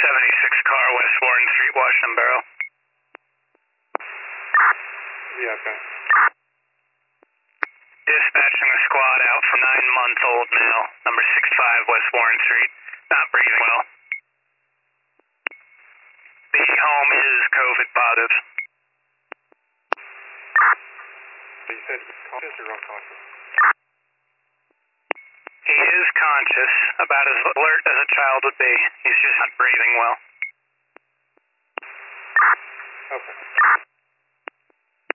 76 car, West Warren Street, Washington Borough. Yeah, okay. Dispatching a squad out for 9-month-old male, number 65 West Warren Street, not breathing well. The home is COVID positive. You said conscious or unconscious? He is conscious, about as alert as a child would be. He's just not breathing well. Okay.